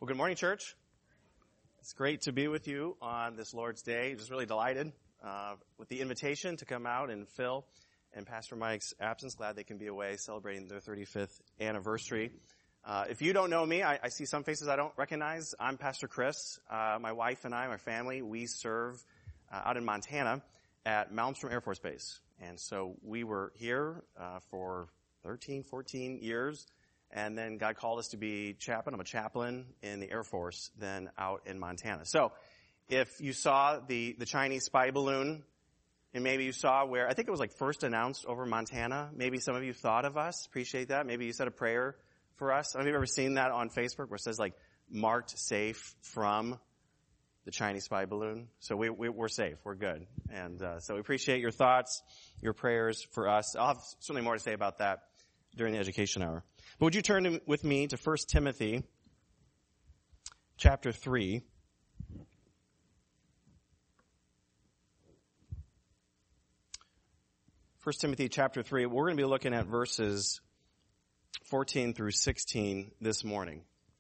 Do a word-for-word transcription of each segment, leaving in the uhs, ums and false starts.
Well, good morning, church. It's great to be with you on this Lord's Day. Just really delighted uh, with the invitation to come out and Phil and Pastor Mike's absence. Glad they can be away celebrating their thirty-fifth anniversary. Uh, if you don't know me, I, I see some faces I don't recognize. I'm Pastor Chris. Uh, my wife and I, my family, we serve uh, out in Montana at Malmstrom Air Force Base. And so we were here uh, for thirteen, fourteen years. And then God called us to be chaplain. I'm a chaplain in the Air Force, then out in Montana. So if you saw the, the Chinese spy balloon, and maybe you saw where, I think it was like first announced over Montana, maybe some of you thought of us, appreciate that. Maybe you said a prayer for us. I don't know if you've ever seen that on Facebook where it says like, marked safe from the Chinese spy balloon. So we, we, we're safe. We're good. And uh, so we appreciate your thoughts, your prayers for us. I'll have certainly more to say about that during the education hour. But would you turn to, with me to First Timothy chapter three. First Timothy chapter three. We're going to be looking at verses fourteen through sixteen this morning.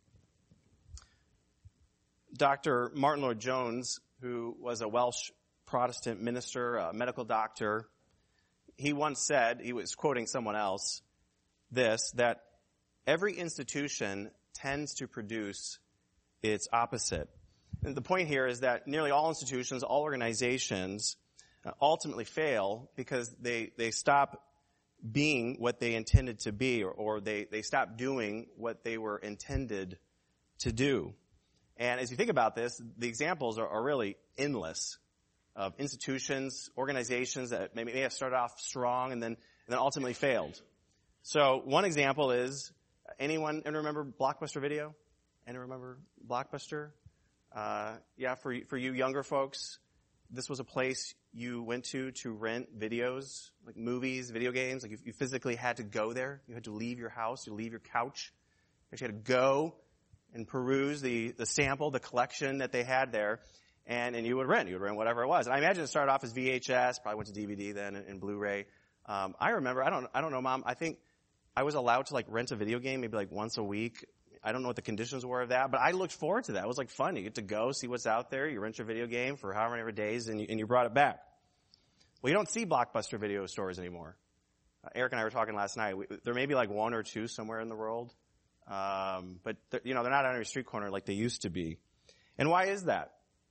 Doctor Martin Lloyd-Jones, who was a Welsh Protestant minister, a medical doctor, he once said, he was quoting someone else, this, that every institution tends to produce its opposite. And the point here is that nearly all institutions, all organizations uh, ultimately fail because they, they stop being what they intended to be, or, or they, they stop doing what they were intended to do. And as you think about this, the examples are, are really endless of institutions, organizations that may, may have started off strong and then, and then ultimately failed. So one example is, anyone, anyone remember Blockbuster Video? Anyone remember Blockbuster? Uh, yeah, for, for you younger folks, this was a place you went to to rent videos, like movies, video games. Like you, you physically had to go there. You had to leave your house, you leave your couch. You actually had to go and peruse the, the sample, the collection that they had there, and, and you would rent. You would rent whatever it was. And I imagine it started off as V H S, probably went to D V D then, and, and Blu-ray. Um, I remember, I don't, I don't know, Mom, I think I was allowed to like rent a video game maybe like once a week. I don't know what the conditions were of that, but I looked forward to that. It was like fun. You get to go, see what's out there. You rent your video game for however many days, and you, and you brought it back. Well, you don't see Blockbuster video stores anymore. Uh, Eric and I were talking last night. We, there may be like one or two somewhere in the world, um, but you know they're not on every street corner like they used to be. And why is that?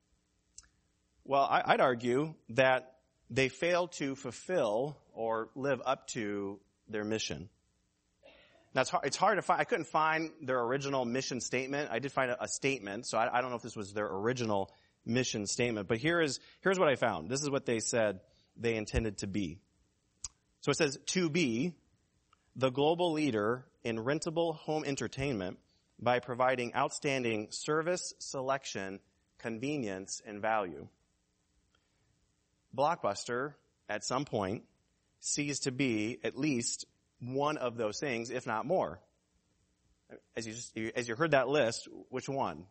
Well, I, I'd argue that they fail to fulfill or live up to their mission. Now, it's hard, it's hard to find. I couldn't find their original mission statement. I did find a, a statement, so I, I don't know if this was their original mission statement. But here is here's what I found. This is what they said they intended to be. So it says, to be the global leader in rentable home entertainment by providing outstanding service, selection, convenience, and value. Blockbuster, at some point, ceased to be at least one of those things, if not more. As you just, as you heard that list, which one?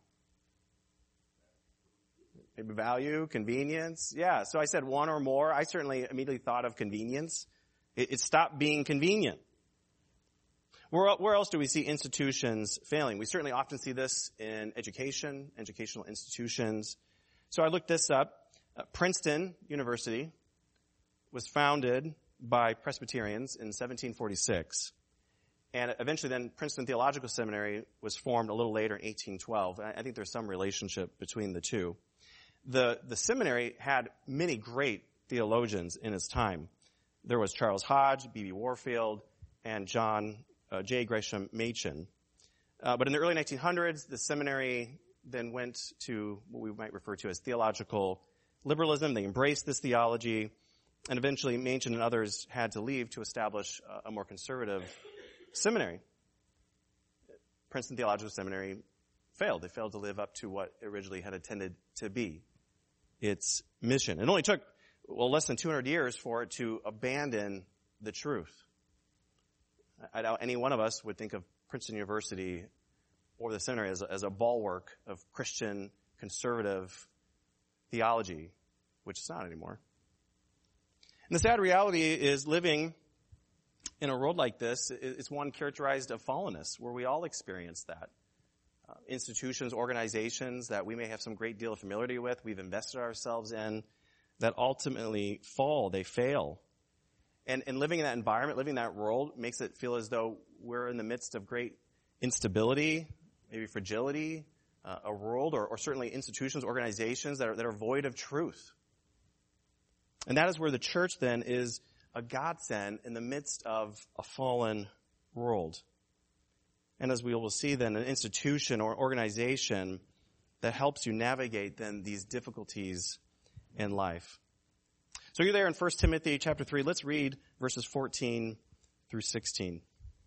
Maybe value, convenience. Yeah, so I said one or more. I certainly immediately thought of convenience. It, it stopped being convenient. Where, where else do we see institutions failing? We certainly often see this in education, educational institutions. So I looked this up. Uh, Princeton University was founded by Presbyterians in seventeen forty-six. And eventually then Princeton Theological Seminary was formed a little later in eighteen twelve. I think there's some relationship between the two. The, the seminary had many great theologians in its time. There was Charles Hodge, B B Warfield, and John uh, J. Gresham Machen. Uh, but in the early nineteen hundreds, the seminary then went to what we might refer to as theological liberalism. They embraced this theology. And eventually, Machen and others had to leave to establish a more conservative seminary. Princeton Theological Seminary failed. They failed to live up to what it originally had intended to be its mission. It only took, well, less than two hundred years for it to abandon the truth. I doubt any one of us would think of Princeton University or the seminary as a, as a bulwark of Christian conservative theology, which it's not anymore. And the sad reality is living in a world like this is one characterized of fallenness, where we all experience that. uh, institutions, organizations that we may have some great deal of familiarity with, we've invested ourselves in, that ultimately fall, they fail. And, and living in that environment, living in that world, makes it feel as though we're in the midst of great instability, maybe fragility, uh, a world, or, or certainly institutions, organizations that are, that are void of truth. And that is where the church then is a godsend in the midst of a fallen world. And as we will see then, an institution or organization that helps you navigate then these difficulties in life. So you're there in First Timothy chapter three. Let's read verses fourteen through sixteen.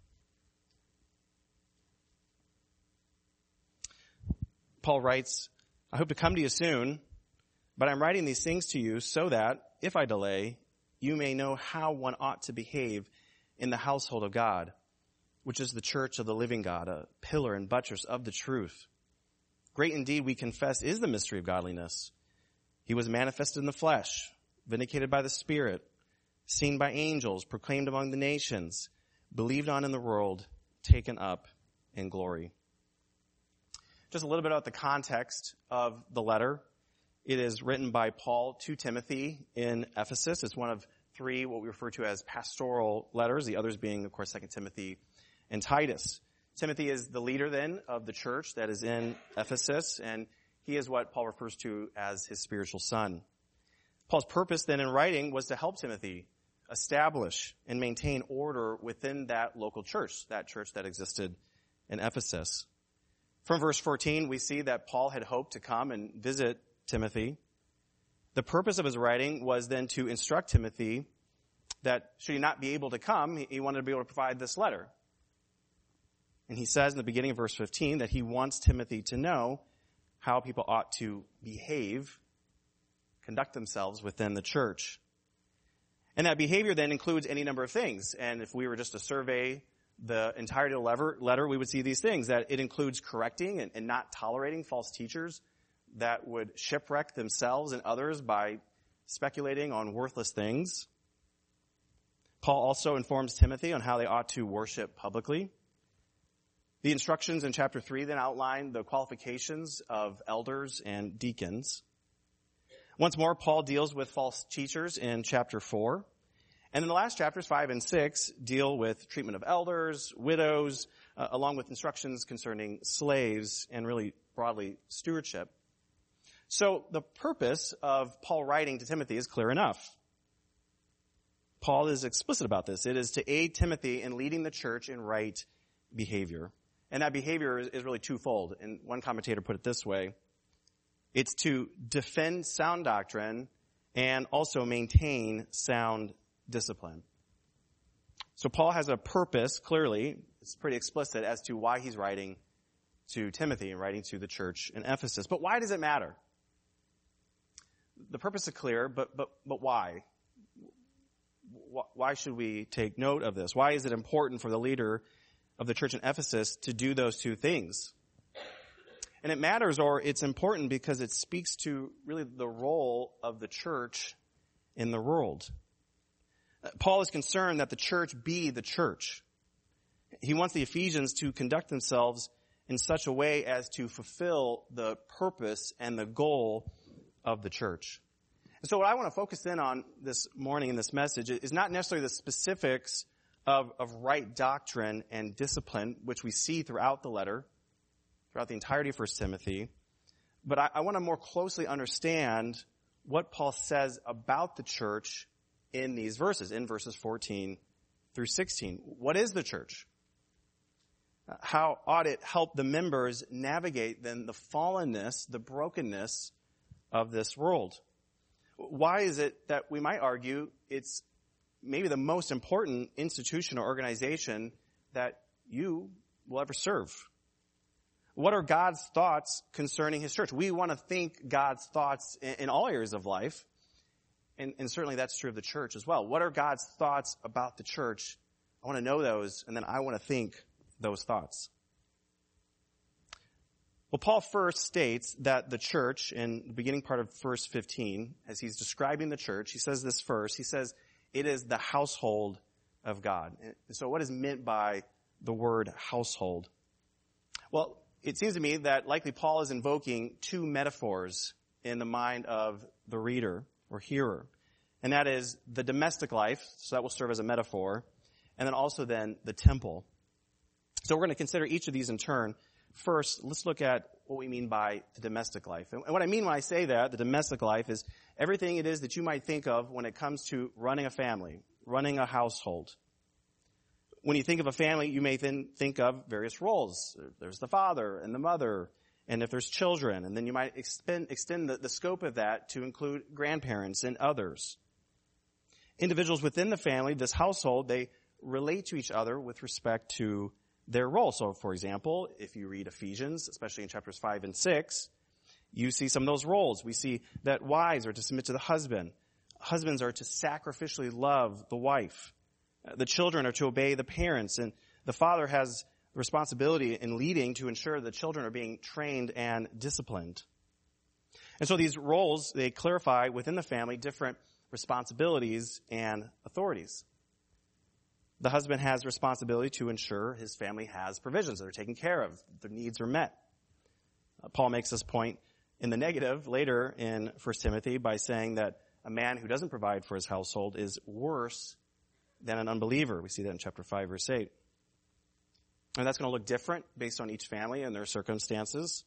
Paul writes, I hope to come to you soon, but I'm writing these things to you so that, if I delay, you may know how one ought to behave in the household of God, which is the church of the living God, a pillar and buttress of the truth. Great indeed, we confess, is the mystery of godliness. He was manifested in the flesh, vindicated by the Spirit, seen by angels, proclaimed among the nations, believed on in the world, taken up in glory. Just a little bit about the context of the letter. It is written by Paul to Timothy in Ephesus. It's one of three what we refer to as pastoral letters, the others being, of course, Second Timothy and Titus. Timothy is the leader then of the church that is in Ephesus, and he is what Paul refers to as his spiritual son. Paul's purpose then in writing was to help Timothy establish and maintain order within that local church, that church that existed in Ephesus. From verse fourteen, we see that Paul had hoped to come and visit Timothy. The purpose of his writing was then to instruct Timothy that should he not be able to come, he wanted to be able to provide this letter. And he says in the beginning of verse fifteen that he wants Timothy to know how people ought to behave, conduct themselves within the church. And that behavior then includes any number of things. And if we were just to survey the entirety of the letter, we would see these things, that it includes correcting and, and not tolerating false teachers that would shipwreck themselves and others by speculating on worthless things. Paul also informs Timothy on how they ought to worship publicly. The instructions in chapter three then outline the qualifications of elders and deacons. Once more, Paul deals with false teachers in chapter four. And then the last chapters, five and six, deal with treatment of elders, widows, uh, along with instructions concerning slaves and really broadly stewardship. So the purpose of Paul writing to Timothy is clear enough. Paul is explicit about this. It is to aid Timothy in leading the church in right behavior. And that behavior is, is really twofold. And one commentator put it this way. It's to defend sound doctrine and also maintain sound discipline. So Paul has a purpose, clearly, it's pretty explicit as to why he's writing to Timothy and writing to the church in Ephesus. But why does it matter? The purpose is clear, but but but why? Why should we take note of this? Why is it important for the leader of the church in Ephesus to do those two things? And it matters, or it's important, because it speaks to really the role of the church in the world. Paul is concerned that the church be the church. He wants the Ephesians to conduct themselves in such a way as to fulfill the purpose and the goal of the church. And so what I want to focus in on this morning in this message is not necessarily the specifics of, of right doctrine and discipline, which we see throughout the letter, throughout the entirety of First Timothy, but I, I want to more closely understand what Paul says about the church in these verses, in verses fourteen through sixteen. What is the church? How ought it help the members navigate then the fallenness, the brokenness of this world? Why is it that we might argue it's maybe the most important institution or organization that you will ever serve? What are God's thoughts concerning his church? We want to think God's thoughts in, in all areas of life. And, and certainly that's true of the church as well. What are God's thoughts about the church? I want to know those, and then I want to think those thoughts. Well, Paul first states that the church, in the beginning part of verse fifteen, as he's describing the church, he says this first. He says, it is the household of God. And so what is meant by the word household? Well, it seems to me that likely Paul is invoking two metaphors in the mind of the reader or hearer. And that is the domestic life, so that will serve as a metaphor, and then also then the temple. So we're going to consider each of these in turn. First, let's look at what we mean by the domestic life. And what I mean when I say that, the domestic life, is everything it is that you might think of when it comes to running a family, running a household. When you think of a family, you may then think of various roles. There's the father and the mother, and if there's children, and then you might extend, extend the, the scope of that to include grandparents and others. Individuals within the family, this household, they relate to each other with respect to their role. So, for example, if you read Ephesians, especially in chapters five and six, you see some of those roles. We see that wives are to submit to the husband. Husbands are to sacrificially love the wife. The children are to obey the parents, and the father has responsibility in leading to ensure the children are being trained and disciplined. And so these roles, they clarify within the family different responsibilities and authorities. The husband has responsibility to ensure his family has provisions that are taken care of, their needs are met. Uh, Paul makes this point in the negative later in First Timothy by saying that a man who doesn't provide for his household is worse than an unbeliever. We see that in chapter five, verse eight. And that's going to look different based on each family and their circumstances.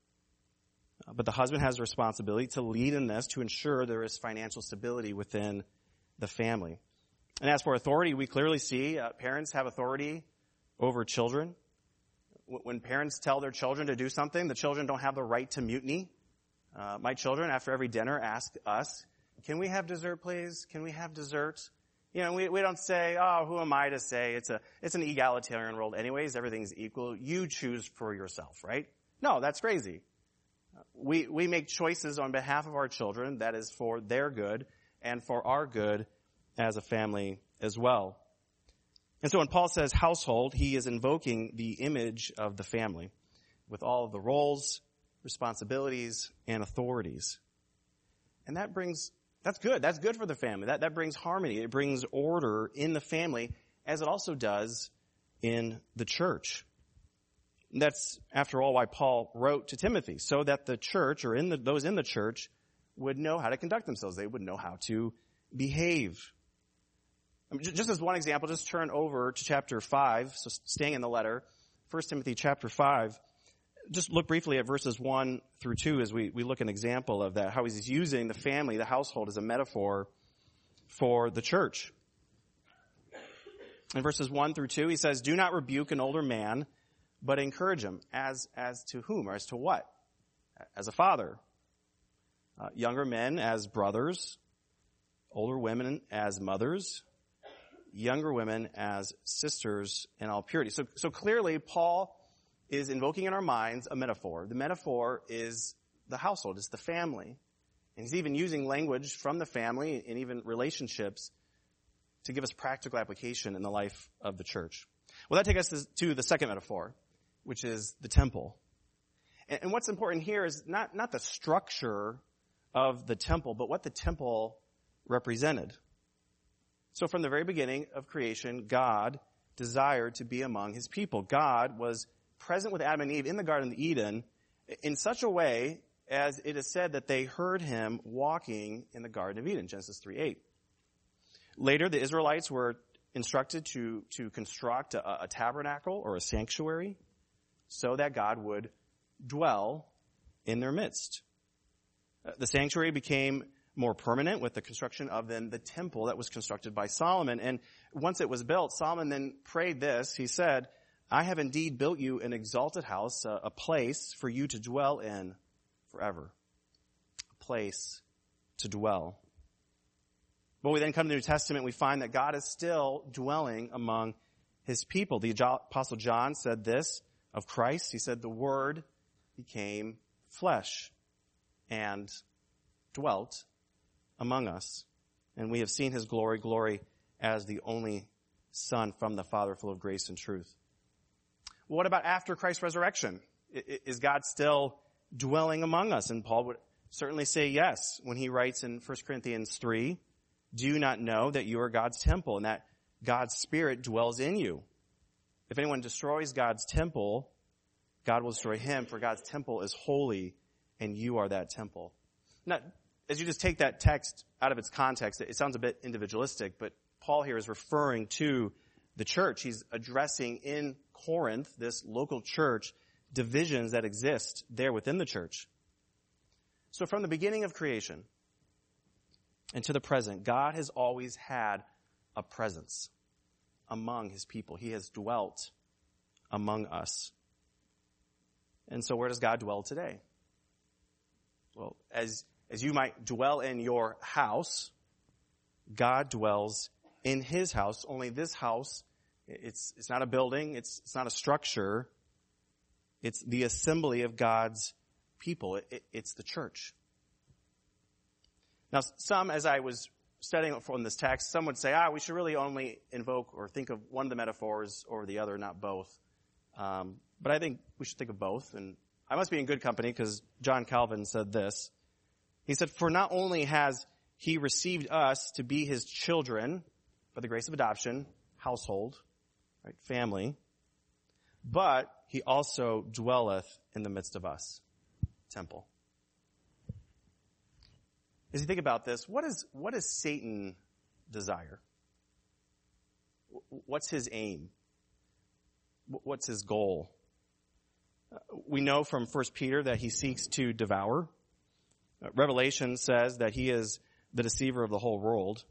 Uh, but the husband has a responsibility to lead in this to ensure there is financial stability within the family. And as for authority, we clearly see uh, parents have authority over children. W- when parents tell their children to do something, the children don't have the right to mutiny. Uh, my children, after every dinner, ask us, can we have dessert, please? Can we have dessert? You know, we, we don't say, oh, who am I to say? It's a, it's an egalitarian world anyways. Everything's equal. You choose for yourself, right? No, that's crazy. We, we make choices on behalf of our children that is for their good and for our good as a family as well. And so when Paul says household, he is invoking the image of the family with all of the roles, responsibilities, and authorities. And that brings, that's good. That's good for the family. That, that brings harmony. It brings order in the family, as it also does in the church. And that's, after all, why Paul wrote to Timothy, so that the church, or in the, those in the church, would know how to conduct themselves. They would know how to behave. I mean, just as one example, just turn over to chapter five, so staying in the letter, First Timothy chapter five. Just look briefly at verses one through two as we, we look at an example of that, how he's using the family, the household, as a metaphor for the church. In verses one through two, he says, do not rebuke an older man, but encourage him. As, as to whom, or as to what? As a father. Uh, younger men as brothers. Older women as mothers. Younger women as sisters in all purity. So, so clearly, Paul is invoking in our minds a metaphor. The metaphor is the household, it's the family. And he's even using language from the family and even relationships to give us practical application in the life of the church. Well, that takes us to the second metaphor, which is the temple. And, and what's important here is not, not the structure of the temple, but what the temple represented. So from the very beginning of creation, God desired to be among his people. God was present with Adam and Eve in the Garden of Eden in such a way as it is said that they heard him walking in the Garden of Eden, Genesis three eight. Later, the Israelites were instructed to, to construct a, a tabernacle or a sanctuary so that God would dwell in their midst. The sanctuary became more permanent with the construction of then the temple that was constructed by Solomon. And once it was built, Solomon then prayed this. He said, I have indeed built you an exalted house, a, a place for you to dwell in forever. A place to dwell. But we then come to the New Testament, we find that God is still dwelling among his people. The Apostle John said this of Christ. He said, the Word became flesh and dwelt among us. And we have seen his glory, glory as the only Son from the Father, full of grace and truth. Well, what about after Christ's resurrection? Is God still dwelling among us? And Paul would certainly say yes when he writes in First Corinthians three, do you not know that you are God's temple and that God's Spirit dwells in you? If anyone destroys God's temple, God will destroy him, for God's temple is holy, and you are that temple. Now, as you just take that text out of its context, it sounds a bit individualistic, but Paul here is referring to the church. He's addressing in Corinth, this local church, divisions that exist there within the church. So from the beginning of creation and to the present, God has always had a presence among his people. He has dwelt among us. And so where does God dwell today? Well, as, as you might dwell in your house, God dwells in his house. Only this house, it's, it's not a building, it's, it's not a structure. It's the assembly of God's people. It, it, it's the church. Now, some, as I was studying from this text, some would say, ah, we should really only invoke or think of one of the metaphors or the other, not both. Um, but I think we should think of both. And I must be in good company because John Calvin said this. He said, for not only has he received us to be his children by the grace of adoption, household, right, family, but he also dwelleth in the midst of us, temple. As you think about this, what is, what does Satan desire? What's his aim? What's his goal? We know from First Peter that he seeks to devour. Revelation says that he is the deceiver of the whole world.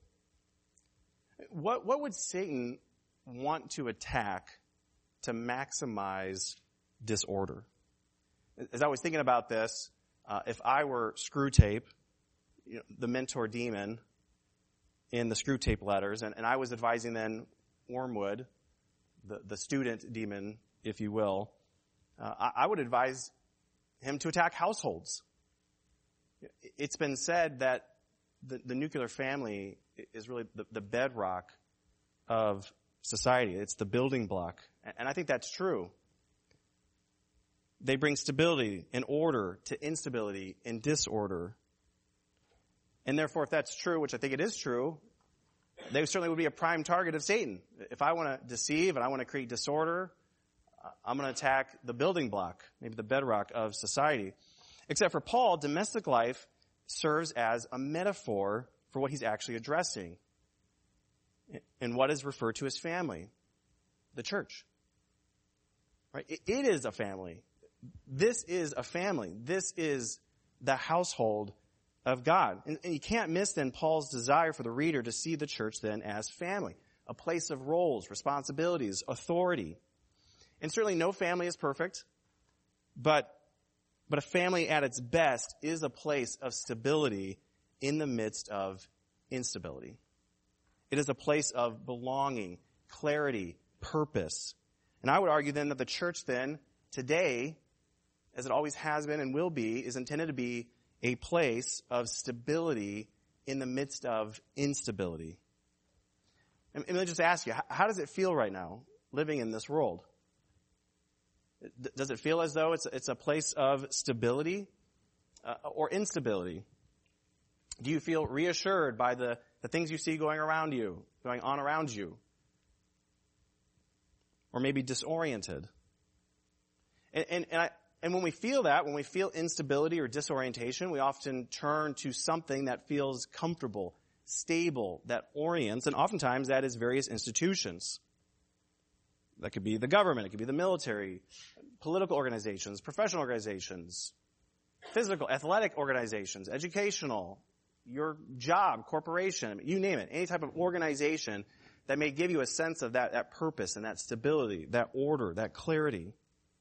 What, what would Satan want to attack to maximize disorder? As I was thinking about this, uh, if I were Screwtape, you know, the mentor demon in the Screwtape letters, and, and I was advising then Wormwood, the, the student demon, if you will, uh, I, I would advise him to attack households. It's been said that the, the nuclear family is really the, the bedrock of society. It's the building block. And I think that's true. They bring stability and order to instability and disorder. And therefore, if that's true, which I think it is true, they certainly would be a prime target of Satan. If I want to deceive and I want to create disorder, I'm going to attack the building block, maybe the bedrock of society. Except for Paul, domestic life serves as a metaphor for what he's actually addressing and what is referred to as family, the church. Right? It is a family. This is a family. This is the household of God. And, and you can't miss then Paul's desire for the reader to see the church then as family, a place of roles, responsibilities, authority. And certainly no family is perfect, but but a family at its best is a place of stability in the midst of instability. It is a place of belonging, clarity, purpose. And I would argue then that the church then, today, as it always has been and will be, is intended to be a place of stability in the midst of instability. And, and let me just ask you, how, how does it feel right now, living in this world? Does it feel as though it's, it's a place of stability uh, or instability? Do you feel reassured by the, the things you see going around you, going on around you? Or maybe disoriented? And, and, and, I, and when we feel that, when we feel instability or disorientation, we often turn to something that feels comfortable, stable, that orients, and oftentimes that is various institutions. That could be the government, it could be the military, political organizations, professional organizations, physical, athletic organizations, educational, your job, corporation, you name it, any type of organization that may give you a sense of that, that purpose and that stability, that order, that clarity.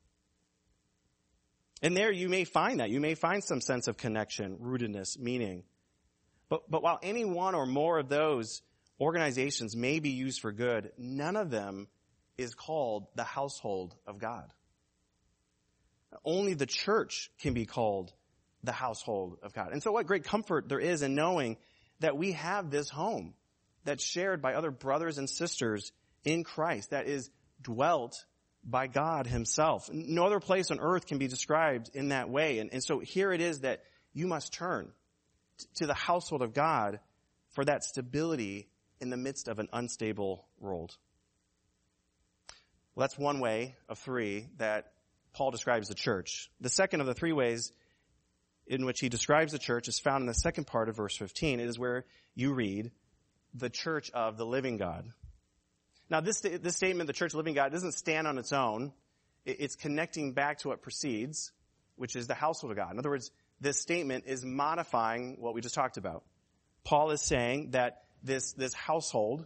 And there you may find that. You may find some sense of connection, rootedness, meaning. But, but while any one or more of those organizations may be used for good, none of them is called the household of God. Only the church can be called the household of God. And so what great comfort there is in knowing that we have this home that's shared by other brothers and sisters in Christ, that is dwelt by God himself. No other place on earth can be described in that way. And, and so here it is that you must turn t- to the household of God for that stability in the midst of an unstable world. Well, that's one way of three that Paul describes the church. The second of the three ways in which he describes the church is found in the second part of verse fifteen. It is where you read, the church of the living God. Now, this, this statement, the church of the living God, doesn't stand on its own. It's connecting back to what precedes, which is the household of God. In other words, this statement is modifying what we just talked about. Paul is saying that this, this household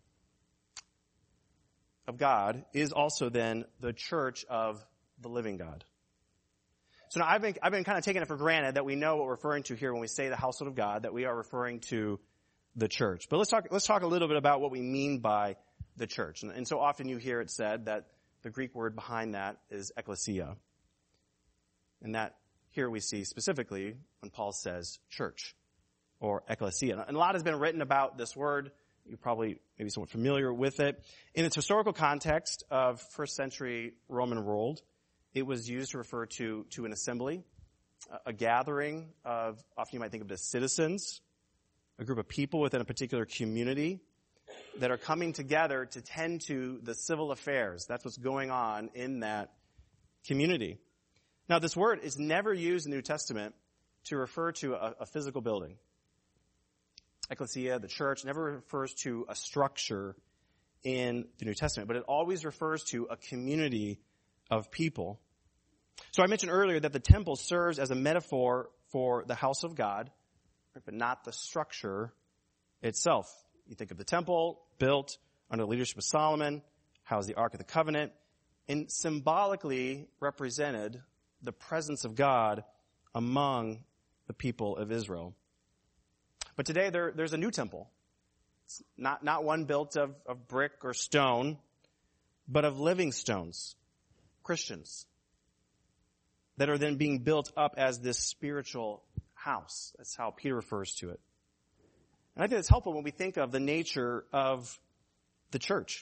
of God is also then the church of the living God. So now I've been, I've been kind of taking it for granted that we know what we're referring to here when we say the household of God, that we are referring to the church. But let's talk, let's talk a little bit about what we mean by the church. And, and so often you hear it said that the Greek word behind that is ekklesia. And that here we see specifically when Paul says church or ekklesia. And a lot has been written about this word. You're probably maybe somewhat familiar with it. In its historical context of first century Roman world, it was used to refer to, to an assembly, a, a gathering of, often you might think of it as citizens, a group of people within a particular community that are coming together to tend to the civil affairs. That's what's going on in that community. Now, this word is never used in the New Testament to refer to a, a physical building. Ecclesia, the church, never refers to a structure in the New Testament, but it always refers to a community of people. So I mentioned earlier that the temple serves as a metaphor for the house of God, but not the structure itself. You think of the temple built under the leadership of Solomon, housed the Ark of the Covenant, and symbolically represented the presence of God among the people of Israel. But today there, there's a new temple. It's not, not one built of, of brick or stone, but of living stones, Christians, that are then being built up as this spiritual house. That's how Peter refers to it. And I think it's helpful when we think of the nature of the church.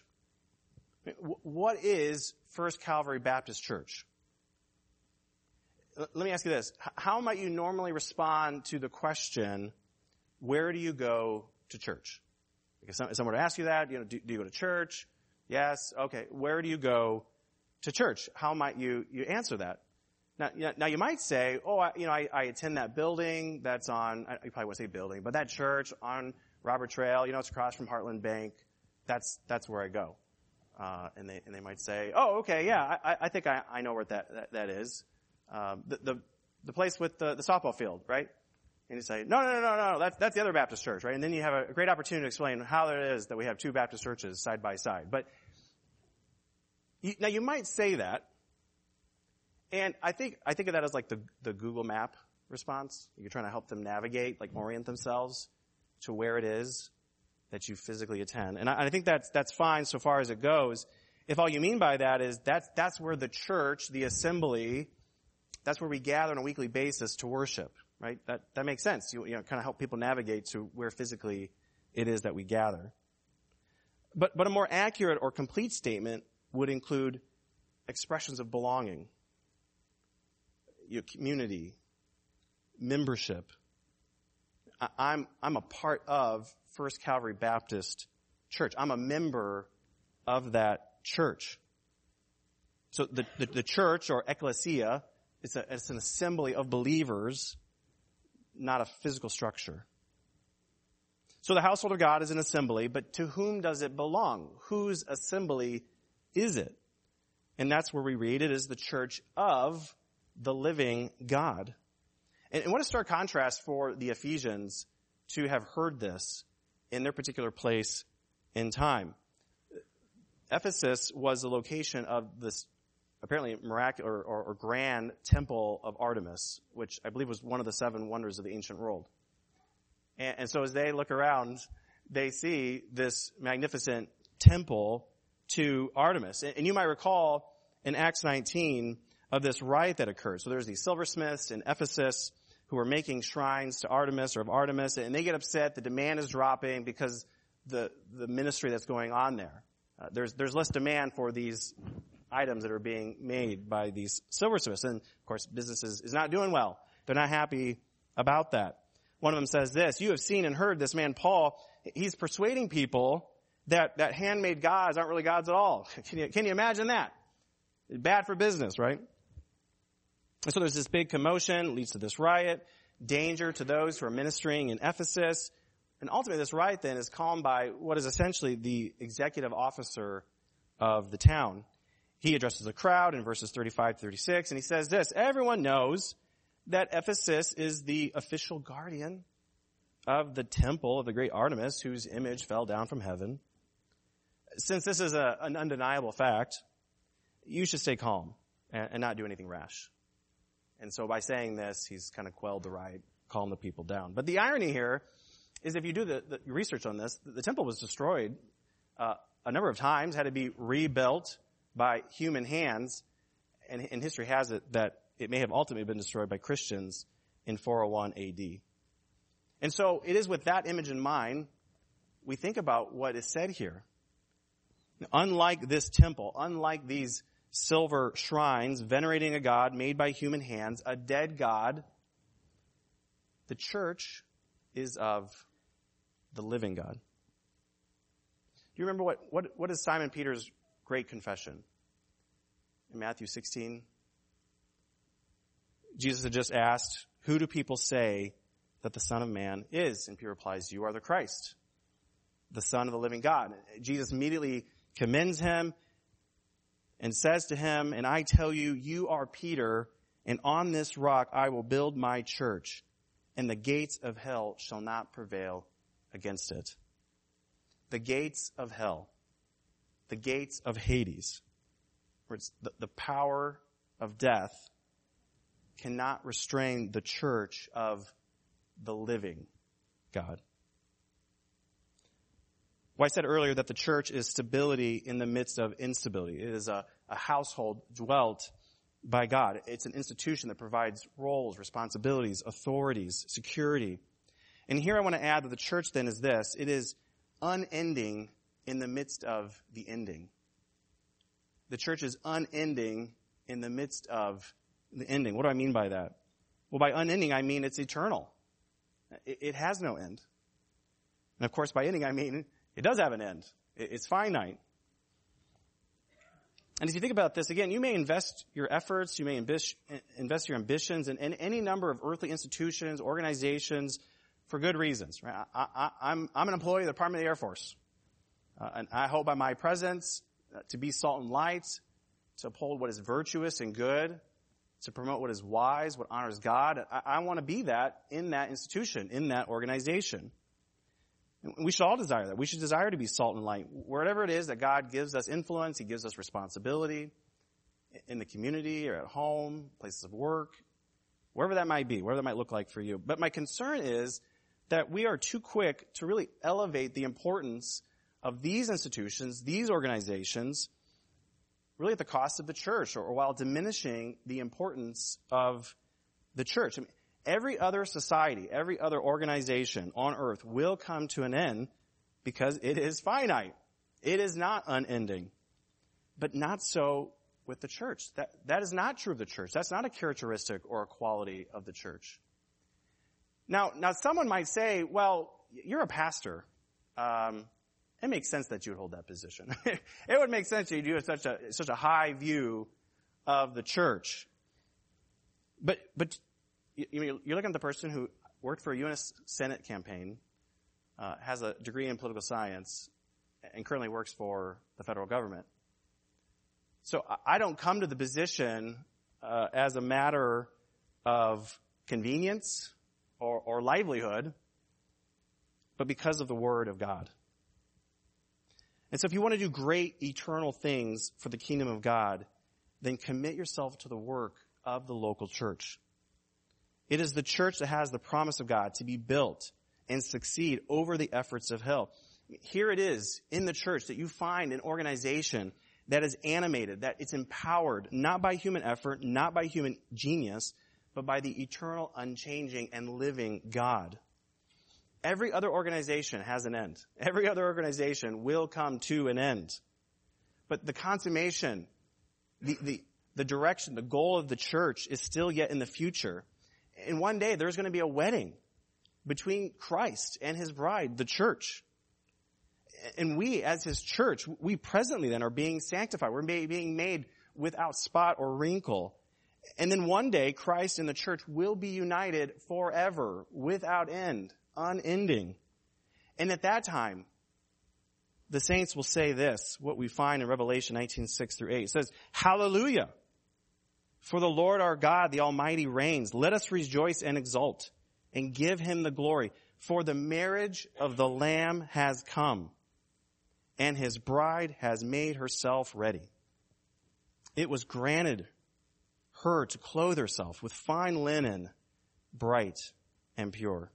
What is First Calvary Baptist Church? Let me ask you this. How might you normally respond to the question, where do you go to church? If someone were to ask you that, you know, do, do you go to church? Yes. Okay. Where do you go to church? How might you, you answer that? Now, now you might say, oh, I, you know, I, I attend that building that's on, I, you probably won't say building, but that church on Robert Trail, you know, it's across from Heartland Bank. That's, that's where I go. Uh, and they, and they might say, oh, okay, yeah, I, I think I, I know where that, that, that is. Um, the, the, the place with the, the softball field, right? And you say, no, no, no, no, no, that's, that's the other Baptist church, right? And then you have a great opportunity to explain how it is that we have two Baptist churches side by side. But, you, now you might say that, and I think, I think of that as like the, the Google map response. You're trying to help them navigate, like orient themselves to where it is that you physically attend. And I, I think that's, that's fine so far as it goes. If all you mean by that is that's, that's where the church, the assembly, that's where we gather on a weekly basis to worship, right? That, that makes sense. You, you know, kind of help people navigate to where physically it is that we gather. But, but a more accurate or complete statement would include expressions of belonging, your community, membership. I, I'm, I'm a part of First Calvary Baptist Church. I'm a member of that church. So the, the, the church, or ecclesia, it's, a, it's an assembly of believers, not a physical structure. So the household of God is an assembly, but to whom does it belong? Whose assembly is it? And that's where we read it is the church of the living God. And, and what a stark contrast for the Ephesians to have heard this in their particular place in time. Ephesus was the location of this apparently miraculous or, or, or grand temple of Artemis, which I believe was one of the seven wonders of the ancient world. And, and so as they look around, they see this magnificent temple to Artemis. And, and you might recall in Acts nineteen of this riot that occurred. So there's these silversmiths in Ephesus who are making shrines to Artemis or of Artemis, and they get upset. The demand is dropping because the the ministry that's going on there. Uh, there's there's less demand for these items that are being made by these silversmiths. And, of course, business is, is not doing well. They're not happy about that. One of them says this, you have seen and heard this man Paul, he's persuading people that, that handmade gods aren't really gods at all. Can you, can you imagine that? Bad for business, right? And so there's this big commotion, leads to this riot, danger to those who are ministering in Ephesus. And ultimately this riot then is calmed by what is essentially the executive officer of the town. He addresses the crowd in verses thirty-five to thirty-six, and he says this: everyone knows that Ephesus is the official guardian of the temple of the great Artemis, whose image fell down from heaven. Since this is a, an undeniable fact, you should stay calm and, and not do anything rash. And so by saying this, he's kind of quelled the riot, calmed the people down. But the irony here is, if you do the, the research on this, the, the temple was destroyed uh, a number of times, had to be rebuilt by human hands, and, and history has it that it may have ultimately been destroyed by Christians in four oh one A D. And so it is with that image in mind, we think about what is said here. Unlike this temple, unlike these silver shrines venerating a God made by human hands, a dead God, the church is of the living God. Do you remember what, what, what is Simon Peter's great confession? In Matthew sixteen, Jesus had just asked, who do people say that the Son of Man is? And Peter replies, you are the Christ, the Son of the living God. Jesus immediately commends him and says to him, and I tell you, you are Peter, and on this rock I will build my church, and the gates of hell shall not prevail against it. The gates of hell, the gates of Hades, where it's the, the power of death, cannot restrain the church of the living God. Well, I said earlier that the church is stability in the midst of instability. It is a, a household dwelt by God. It's an institution that provides roles, responsibilities, authorities, security. And here I want to add that the church then is this: it is unending in the midst of the ending. The church is unending in the midst of the ending. What do I mean by that? Well, by unending, I mean it's eternal. It, it has no end. And of course, by ending, I mean it does have an end. It, it's finite. And if you think about this, again, you may invest your efforts, you may ambi- invest your ambitions in, in any number of earthly institutions, organizations, for good reasons. Right? I, I, I'm, I'm an employee of the Department of the Air Force. Uh, and I hope by my presence uh, to be salt and light, to uphold what is virtuous and good, to promote what is wise, what honors God. I, I want to be that in that institution, in that organization. And we should all desire that. We should desire to be salt and light. Wherever it is that God gives us influence, He gives us responsibility in the community or at home, places of work, wherever that might be, wherever that might look like for you. But my concern is that we are too quick to really elevate the importance of these institutions, these organizations, really at the cost of the church, or, or while diminishing the importance of the church. I mean, every other society, every other organization on earth will come to an end because it is finite. It is not unending. But not so with the church. That, that is not true of the church. That's not a characteristic or a quality of the church. Now, now someone might say, well, you're a pastor. Um, it makes sense that you would hold that position. It would make sense that you have such a, such a high view of the church. But, but, you, you're looking at the person who worked for a U S Senate campaign, uh, has a degree in political science, and currently works for the federal government. So I don't come to the position uh, as a matter of convenience or, or livelihood, but because of the Word of God. And so if you want to do great eternal things for the kingdom of God, then commit yourself to the work of the local church. It is the church that has the promise of God to be built and succeed over the efforts of hell. Here it is in the church that you find an organization that is animated, that it's empowered, not by human effort, not by human genius, but by the eternal, unchanging, and living God. Every other organization has an end. Every other organization will come to an end. But the consummation, the, the, the direction, the goal of the church is still yet in the future. And one day there's going to be a wedding between Christ and His bride, the church. And we, as His church, we presently then are being sanctified. We're being made without spot or wrinkle. And then one day, Christ and the church will be united forever, without end, unending. And at that time, the saints will say this, what we find in Revelation nineteen, six through eight. It says, Hallelujah! For the Lord our God, the Almighty, reigns. Let us rejoice and exult and give him the glory. For the marriage of the Lamb has come, and his bride has made herself ready. It was granted her to clothe herself with fine linen, bright and pure.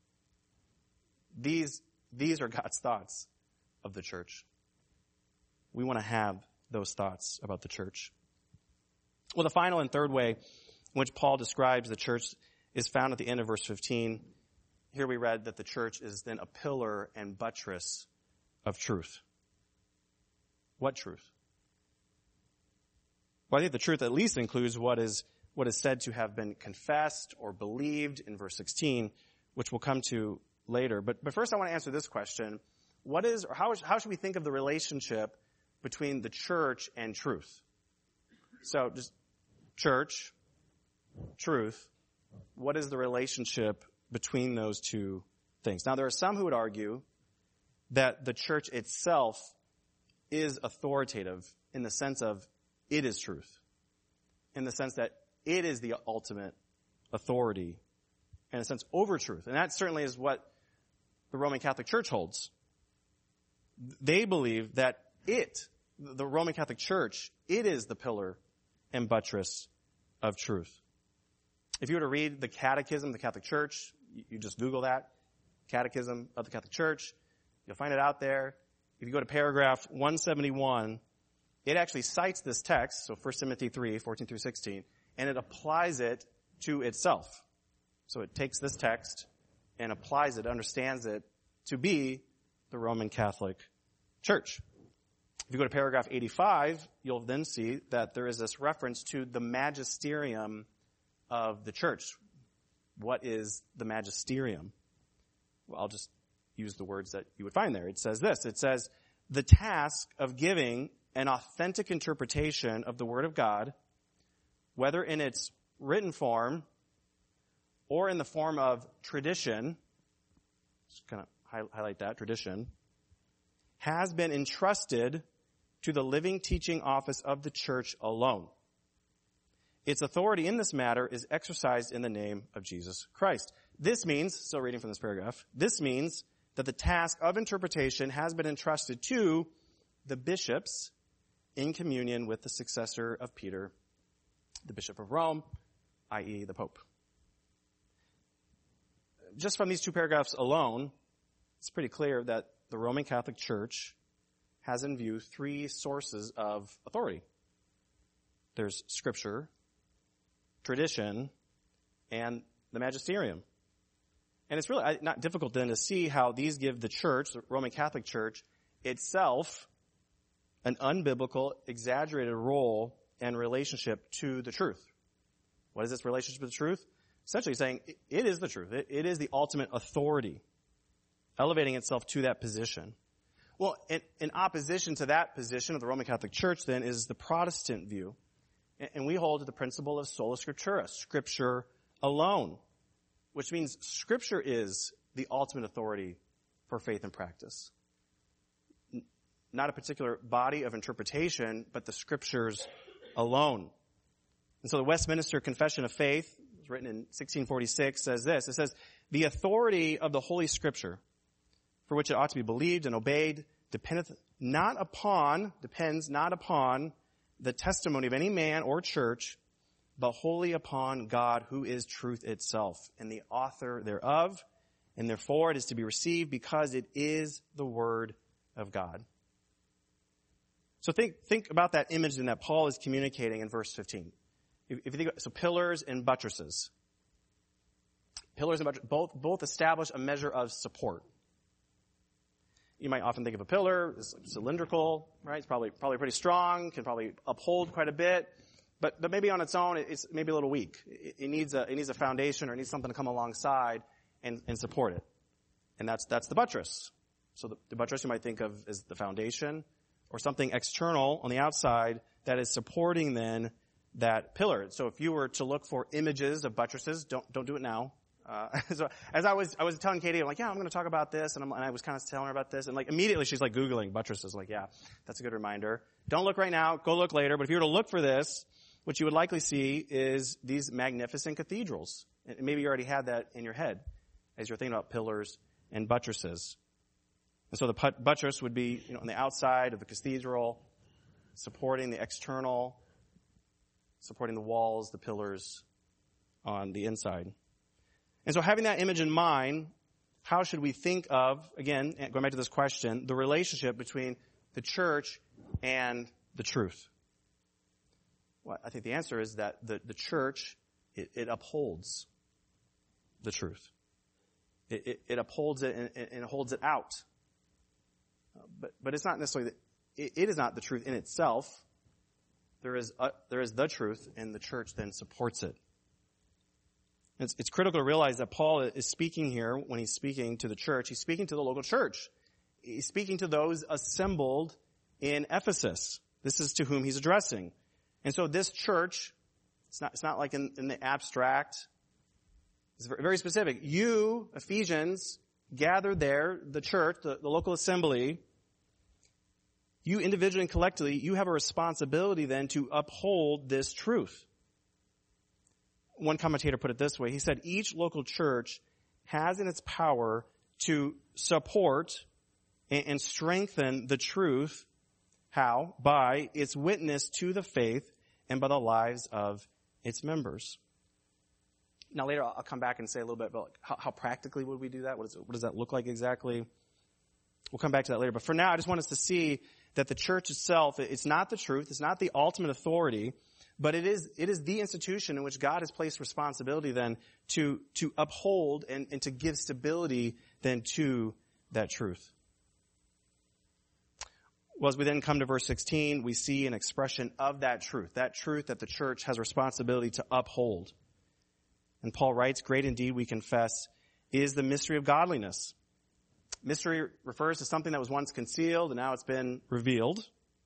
These, these are God's thoughts of the church. We want to have those thoughts about the church. Well, the final and third way in which Paul describes the church is found at the end of verse fifteen. Here we read that the church is then a pillar and buttress of truth. What truth? Well, I think the truth at least includes what is what is said to have been confessed or believed in verse sixteen, which we'll come to later. But but first I want to answer this question. What is, or how, how should we think of the relationship between the church and truth? So just church, truth, what is the relationship between those two things? Now there are some who would argue that the church itself is authoritative in the sense of it is truth, in the sense that it is the ultimate authority, in a sense, over truth. And that certainly is what the Roman Catholic Church holds. They believe that it, the Roman Catholic Church, it is the pillar and buttress of truth. If you were to read the Catechism of the Catholic Church, you just Google that, Catechism of the Catholic Church, you'll find it out there. If you go to paragraph one seventy-one, it actually cites this text, so First Timothy three, fourteen through sixteen, and it applies it to itself. So it takes this text and applies it, understands it to be the Roman Catholic Church. If you go to paragraph eighty-five, you'll then see that there is this reference to the magisterium of the church. What is the magisterium? Well, I'll just use the words that you would find there. It says this. It says, the task of giving an authentic interpretation of the Word of God, whether in its written form or in the form of tradition, just kind of highlight that, tradition, has been entrusted to the living teaching office of the church alone. Its authority in this matter is exercised in the name of Jesus Christ. This means, still reading from this paragraph, this means that the task of interpretation has been entrusted to the bishops in communion with the successor of Peter, the Bishop of Rome, that is the Pope. Just from these two paragraphs alone, it's pretty clear that the Roman Catholic Church has in view three sources of authority. There's Scripture, tradition, and the magisterium. And it's really not difficult then to see how these give the church, the Roman Catholic Church, itself an unbiblical, exaggerated role and relationship to the truth. What is this relationship to the truth? Essentially saying it is the truth. It, it is the ultimate authority, elevating itself to that position. Well, in, in opposition to that position of the Roman Catholic Church, then, is the Protestant view. And, and we hold to the principle of sola scriptura, Scripture alone, which means Scripture is the ultimate authority for faith and practice. N- not a particular body of interpretation, but the Scriptures alone. And so the Westminster Confession of Faith, it was written in sixteen forty-six, says this. It says, the authority of the Holy Scripture, for which it ought to be believed and obeyed, dependeth not upon, depends not upon the testimony of any man or church, but wholly upon God, who is truth itself, and the author thereof, and therefore it is to be received because it is the Word of God. So think, think about that image then that Paul is communicating in verse fifteen. If, if you think, so pillars and buttresses. Pillars and buttresses, both, both establish a measure of support. You might often think of a pillar as cylindrical, right? It's probably, probably pretty strong, can probably uphold quite a bit. But, but maybe on its own, it's maybe a little weak. It, it needs a, it needs a foundation, or it needs something to come alongside and, and support it. And that's, that's the buttress. So the, the buttress you might think of as the foundation, or something external on the outside that is supporting then that pillar. So if you were to look for images of buttresses, don't don't do it now. Uh, so as I was I was telling Katie, I'm like, yeah, I'm going to talk about this, and, I'm, and I was kind of telling her about this, and like immediately she's like Googling buttresses. Like, yeah, that's a good reminder. Don't look right now. Go look later. But if you were to look for this, what you would likely see is these magnificent cathedrals. And maybe you already had that in your head as you're thinking about pillars and buttresses. And so the put- buttress would be, you know, on the outside of the cathedral, supporting the external, supporting the walls, the pillars on the inside. And so having that image in mind, how should we think of, again, going back to this question, the relationship between the church and the truth? Well, I think the answer is that the, the church, it, it upholds the truth. It, it, it upholds it and, and holds it out. But, but it's not necessarily, the, it, it is not the truth in itself. There is, a, there is the truth, and the church then supports it. It's, it's critical to realize that Paul is speaking here, when he's speaking to the church, he's speaking to the local church. He's speaking to those assembled in Ephesus. This is to whom he's addressing. And so this church, it's not, it's not like in, in the abstract. It's very specific. You, Ephesians, gathered there, the church, the, the local assembly, you individually and collectively, you have a responsibility then to uphold this truth. One commentator put it this way. He said, each local church has in its power to support and, and strengthen the truth. How? By its witness to the faith and by the lives of its members. Now later I'll come back and say a little bit about like how, how practically would we do that? What, is it, what does that look like exactly? We'll come back to that later. But for now, I just want us to see that the church itself, it's not the truth, it's not the ultimate authority, but it is it is the institution in which God has placed responsibility then to, to uphold and, and to give stability then to that truth. Well, as we then come to verse sixteen, we see an expression of that truth, that truth that the church has responsibility to uphold. And Paul writes, great indeed, we confess, is the mystery of godliness. Mystery refers to something that was once concealed and now it's been revealed.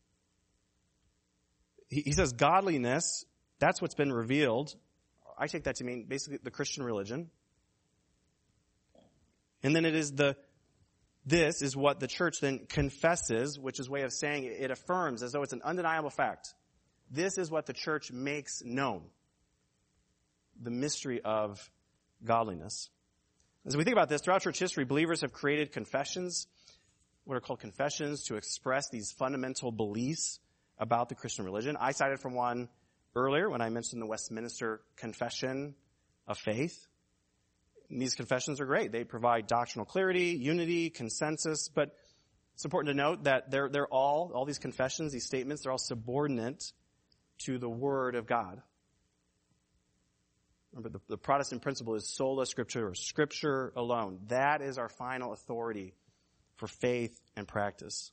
He, he says godliness, that's what's been revealed. I take that to mean basically the Christian religion. And then it is the, this is what the church then confesses, which is a way of saying it, it affirms as though it's an undeniable fact. This is what the church makes known. The mystery of godliness. As we think about this, throughout church history, believers have created confessions, what are called confessions, to express these fundamental beliefs about the Christian religion. I cited from one earlier when I mentioned the Westminster Confession of Faith. And these confessions are great. They provide doctrinal clarity, unity, consensus, but it's important to note that they're, they're all, all these confessions, these statements, they're all subordinate to the Word of God. Remember, the, the Protestant principle is sola scriptura, or Scripture alone. That is our final authority for faith and practice.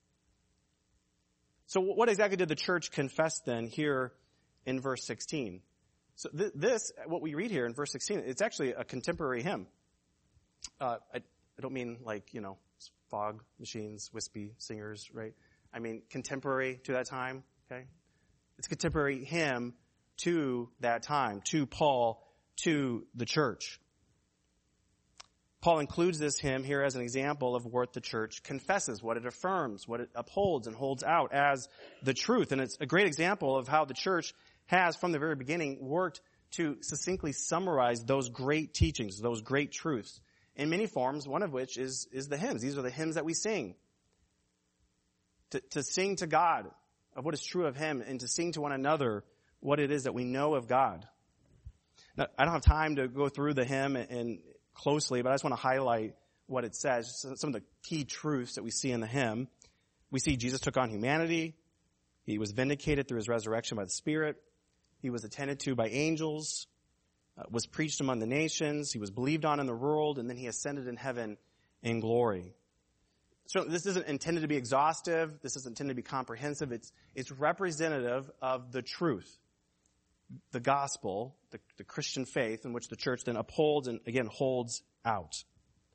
So what exactly did the church confess then here in verse sixteen? So th- this, what we read here in verse sixteen, it's actually a contemporary hymn. Uh, I, I don't mean like, you know, fog machines, wispy singers, right? I mean contemporary to that time, okay? It's a contemporary hymn to that time, to Paul, to the church. Paul includes this hymn here as an example of what the church confesses, what it affirms, what it upholds and holds out as the truth. And it's a great example of how the church has, from the very beginning, worked to succinctly summarize those great teachings, those great truths, in many forms, one of which is, is the hymns. These are the hymns that we sing. To, to sing to God of what is true of Him, and to sing to one another what it is that we know of God. Now, I don't have time to go through the hymn and, and closely, but I just want to highlight what it says, some of the key truths that we see in the hymn. We see Jesus took on humanity. He was vindicated through His resurrection by the Spirit. He was attended to by angels, uh, was preached among the nations. He was believed on in the world, and then He ascended in heaven in glory. So this isn't intended to be exhaustive. This isn't intended to be comprehensive. It's, it's representative of the truth, the gospel, the, the Christian faith in which the church then upholds and, again, holds out.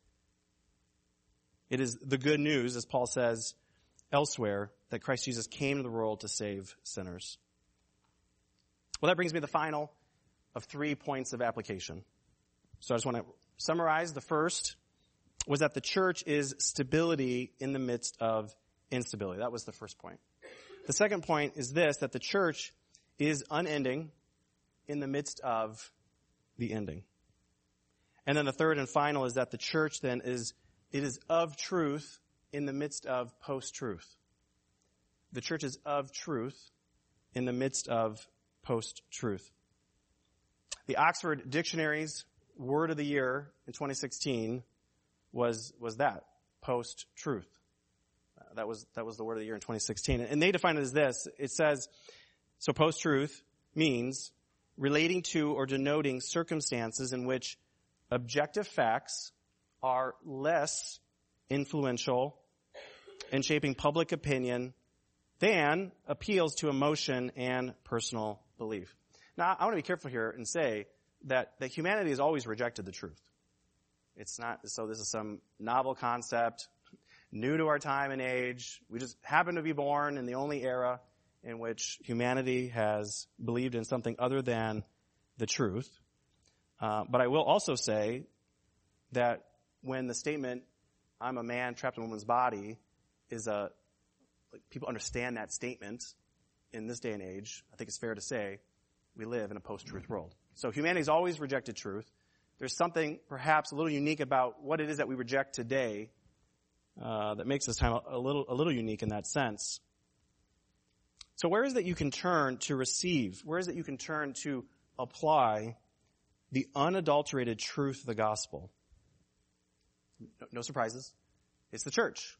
It is the good news, as Paul says elsewhere, that Christ Jesus came to the world to save sinners. Well, that brings me to the final of three points of application. So I just want to summarize. The first was that the church is stability in the midst of instability. That was the first point. The second point is this, that the church is unending in the midst of the ending. And then the third and final is that the church then is, it is of truth in the midst of post-truth. The church is of truth in the midst of post-truth. The Oxford Dictionary's word of the year in twenty sixteen was, was that, post-truth. Uh, that was, that was the word of the year in twenty sixteen. And they define it as this. It says, so post-truth means relating to or denoting circumstances in which objective facts are less influential in shaping public opinion than appeals to emotion and personal belief. Now, I want to be careful here and say that, that humanity has always rejected the truth. It's not, so this is some novel concept, new to our time and age. We just happen to be born in the only era in which humanity has believed in something other than the truth. Uh, but I will also say that when the statement, I'm a man trapped in a woman's body, is a, like, people understand that statement in this day and age, I think it's fair to say we live in a post-truth world. So humanity's always rejected truth. There's something perhaps a little unique about what it is that we reject today uh, that makes this time a, a little a little unique in that sense. So where is it that you can turn to receive? Where is it you can turn to apply the unadulterated truth of the gospel? No, no surprises. It's the church.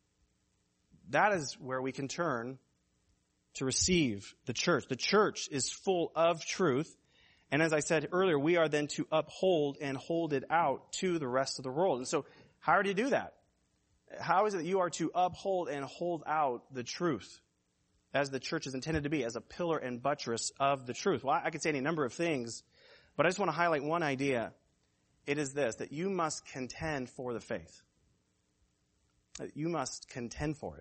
That is where we can turn to receive the church. The church is full of truth. And as I said earlier, we are then to uphold and hold it out to the rest of the world. And so how do you do that? How is it that you are to uphold and hold out the truth as the church is intended to be, as a pillar and buttress of the truth? Well, I could say any number of things, but I just want to highlight one idea. It is this, that you must contend for the faith. You must contend for it.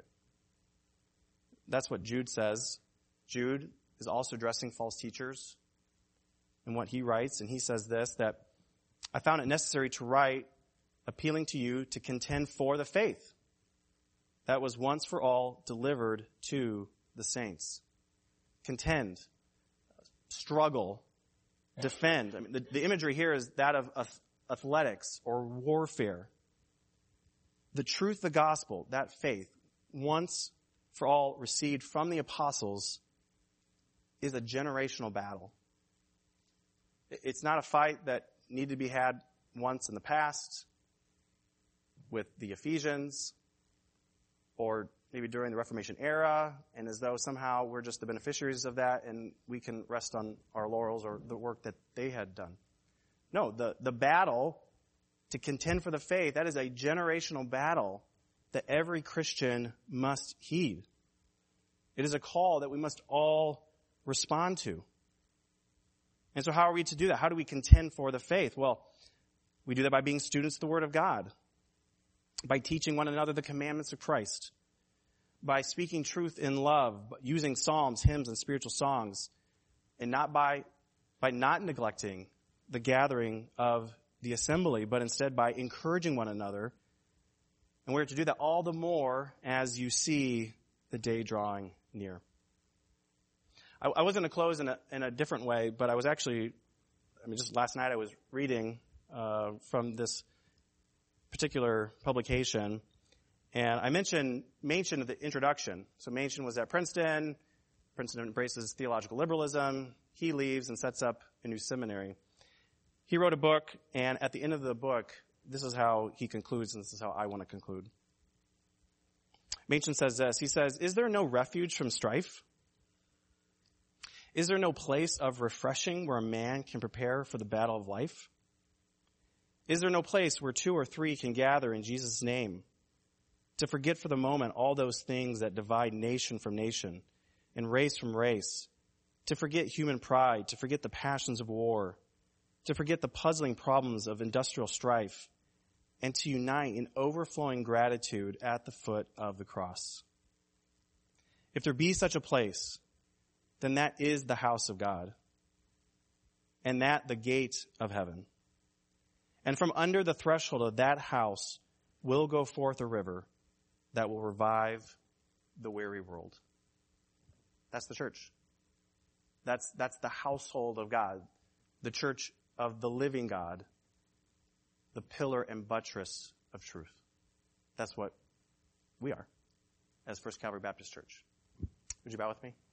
That's what Jude says. Jude is also addressing false teachers in what he writes, and he says this, that I found it necessary to write appealing to you to contend for the faith that was once for all delivered to the saints. Contend, struggle, defend. I mean, the, the imagery here is that of athletics or warfare. The truth of the gospel, that faith, once for all received from the apostles, is a generational battle. It's not a fight that needed to be had once in the past with the Ephesians or maybe during the Reformation era, and as though somehow we're just the beneficiaries of that and we can rest on our laurels or the work that they had done. No, the, the battle to contend for the faith, that is a generational battle that every Christian must heed. It is a call that we must all respond to. And so how are we to do that? How do we contend for the faith? Well, we do that by being students of the Word of God, by teaching one another the commandments of Christ, by speaking truth in love, using psalms, hymns, and spiritual songs, and not by, by not neglecting the gathering of the assembly, but instead by encouraging one another. And we're to do that all the more as you see the day drawing near. I, I was going to close in a, in a different way, but I was actually, I mean, just last night I was reading uh, from this particular publication, and I mentioned Machen at the introduction. So Machen was at Princeton. Princeton embraces theological liberalism. He leaves and sets up a new seminary. He wrote a book, and at the end of the book, this is how he concludes, and this is how I want to conclude. Machen says this. He says, "Is there no refuge from strife? Is there no place of refreshing where a man can prepare for the battle of life? Is there no place where two or three can gather in Jesus' name to forget for the moment all those things that divide nation from nation and race from race, to forget human pride, to forget the passions of war, to forget the puzzling problems of industrial strife, and to unite in overflowing gratitude at the foot of the cross? If there be such a place, then that is the house of God, and that the gate of heaven. And from under the threshold of that house will go forth a river that will revive the weary world. That's the church. That's, that's the household of God, the church of the living God, the pillar and buttress of truth. That's what we are as First Calvary Baptist Church. Would you bow with me?